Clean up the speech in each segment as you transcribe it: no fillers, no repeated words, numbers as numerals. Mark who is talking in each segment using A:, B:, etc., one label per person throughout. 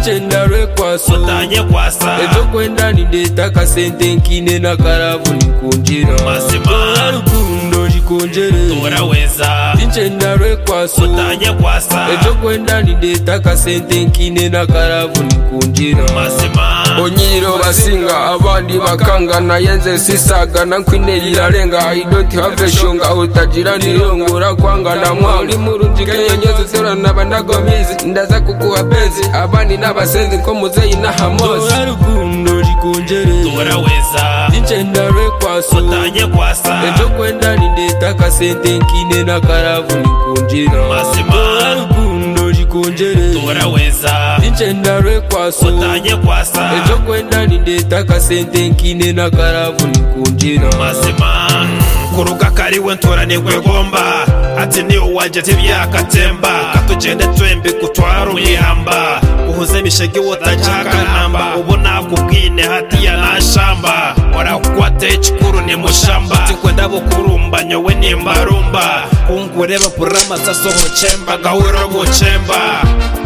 A: Inchenda rekwaso
B: utanye kwasa
A: ejo kwenda nindeta kasente nkine na karavu nikunjira
B: mazima
A: rukundo rikonjere
B: turaweza
A: inchenda rekwaso
B: utanye kwasa
A: ejo kwenda nindeta kasente nkine na karavu nikunjira
B: mazima
A: onyiro basinga abandi bakangana yenze sisagana nkwine irarenga I don't have a shonga utagira nirongora kwangana mwali murunjike yenyeze serana bandagomizi ndaza kukuha bezi abandi n'abasenzi ko muzeyi na hamozi rukundo rikonjere
B: turaweza
A: inchenda rekwaso
B: utanye kwasa
A: ejo kwenda nindeta kasente nkine na karavu nikunjira
B: mazima
A: rukundo rikonjere
B: turaweza
A: inchenda rekwaso
B: utanye kwasa
A: ejo kwenda nindeta kasente nkine na karavu nikunjira
B: mazima kuruga kariwe ntoranirwe gomba ati ni uwanje tibyakatemba katugende twembi kutwara uyihamba uhuze mishege wotajaka namba ubona kubwine hatiya nashamba warakwate chikuru ni mushamba tikwenda bukurumba nyowe ni mbarumba kungureba purama zaso muchemba gahuro muchemba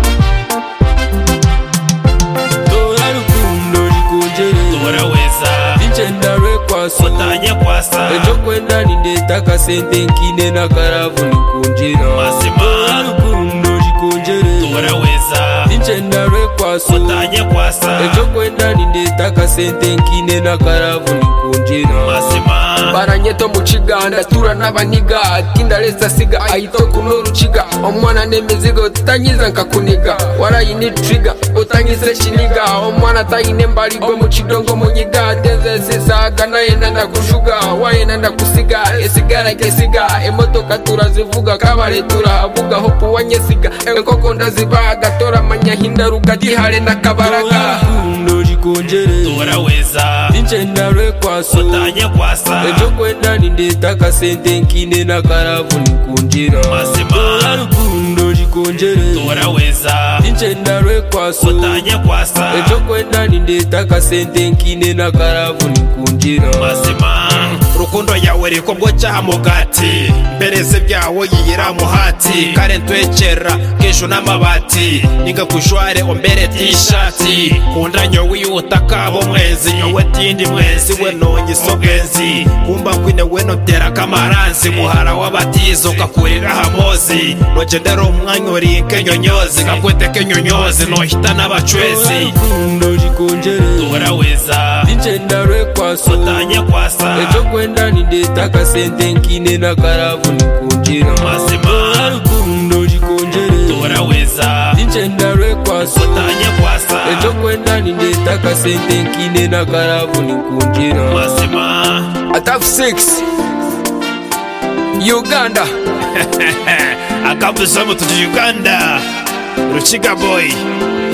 A: inchenda rekwaso
B: utanye kwasa
A: ejo kwenda nindeta kasente nkine na karavu nikunjira
B: mazima
A: rukundo rikonjere
B: turaweza
A: inchenda rekwaso
B: utanye kwasa
A: ejo kwenda nindeta kasente nkine na karavu nikunjira
B: mazima
A: baranyeto mu kiganda tura n'abaniga ati ndaresa siga ayito kuno ruciga omwana n'emizigo tutanyiza nkakuniga warayini trigger utanyize shiniga omwana tayine mbaligo mu kidongo munyiga teze sisaga naye nanda kushuga waye nanda kusiga esigara kesiga emotoka turazivuga kabare turavuga hopu wanyesiga enkoko ndazibaga tora manya hindaruka gihare nakabaraga rukundo rikonjere
B: turaweza
A: inchenda rekwaso
B: utanye kwasa
A: ejo kwenda nindeta kasente nkine na karavu nikunjira
B: mazima
A: rukundo rikonjere
B: turaweza
A: inchenda rekwaso
B: utanye kwasa
A: ejo kwenda nindeta kasente nkine na karavu nikunjira
B: mazima rukundo yawe rikobwo cyaha mugati mbereze byawo yiyira muhati kare ntwekera kesho n'amabati ninga kushware ombere t-shati kunda nyowe utaka mwezi nyowe tindi mwezi we nonye sogenzi kumba kwine weno tera kamaranzi muhara wabatizo kakurira hamozi nogendera umwanya uri kenyonyozi kakwete kenyonyozi nohita n'abacwezi
A: rukundo rikonjere
B: turaweza
A: inchenda rekwaso
B: utanye kwasa
A: ejo kwenda nindeta kasente nkine na karavu nikunjira
B: mazima
A: rukundo rikonjere
B: turaweza
A: inchenda rekwaso
B: utanye kwasa
A: ejo kwenda nindeta kasente nkine na karavu nikunjira
B: mazima
A: ataf 6 Uganda
B: akabuza mu Uganda Ruchiga boy